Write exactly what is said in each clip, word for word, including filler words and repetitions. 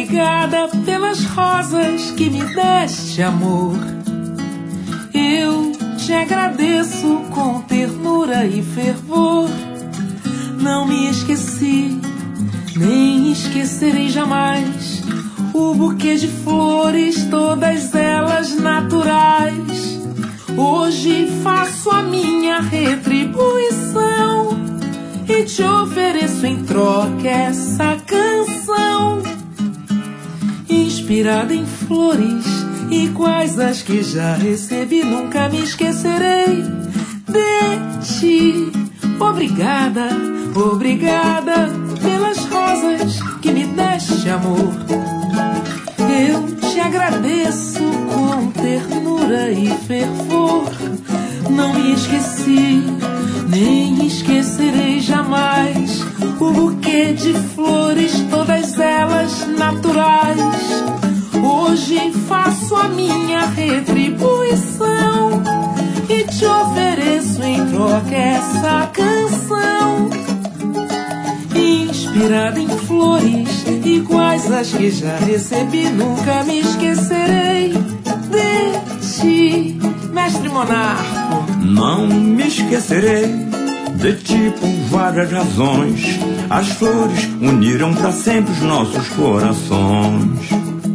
obrigada pelas rosas que me deste, amor. Eu te agradeço com ternura e fervor. Não me esqueci, nem esquecerei jamais o buquê de flores, todas elas naturais. Hoje faço a minha retribuição e te ofereço em troca essa canção, inspirada em flores e quais as que já recebi. Nunca me esquecerei de ti. Obrigada, obrigada pelas rosas que me deste, amor. Eu te agradeço com ternura e fervor. Não me esqueci, nem esquecerei jamais o buquê de flores, todas elas naturais. Hoje faço a minha retribuição e te ofereço em troca essa canção, inspirada em flores e quais as que já recebi. Nunca me esquecerei de ti. Mestre Monarco. Não me esquecerei de ti por várias razões. As flores uniram para sempre os nossos corações.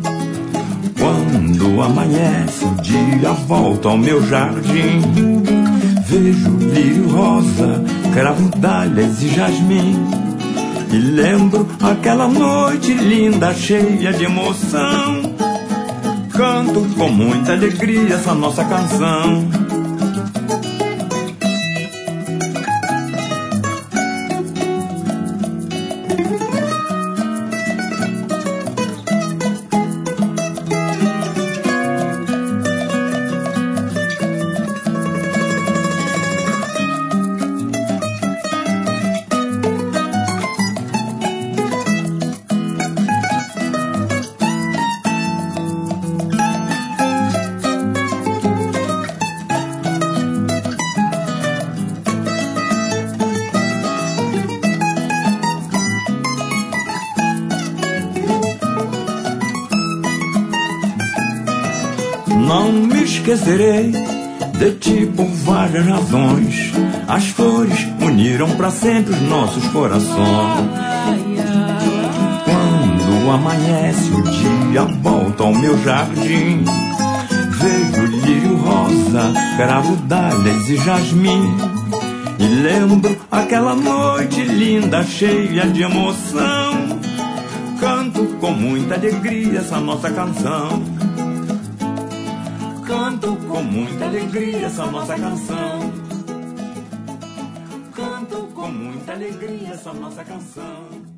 Quando amanhece o dia, volto ao meu jardim. Vejo lírio rosa, cravo dálias e jasmim. E lembro aquela noite linda, cheia de emoção. Canto com muita alegria essa nossa canção. Não me esquecerei de ti por várias razões. As flores uniram para sempre os nossos corações. Quando amanhece o dia, volto ao meu jardim. Vejo lírio rosa, cravo dálias e jasmim. E lembro aquela noite linda, cheia de emoção. Canto com muita alegria essa nossa canção. Canto com muita alegria essa nossa canção. Canto com muita alegria essa nossa canção.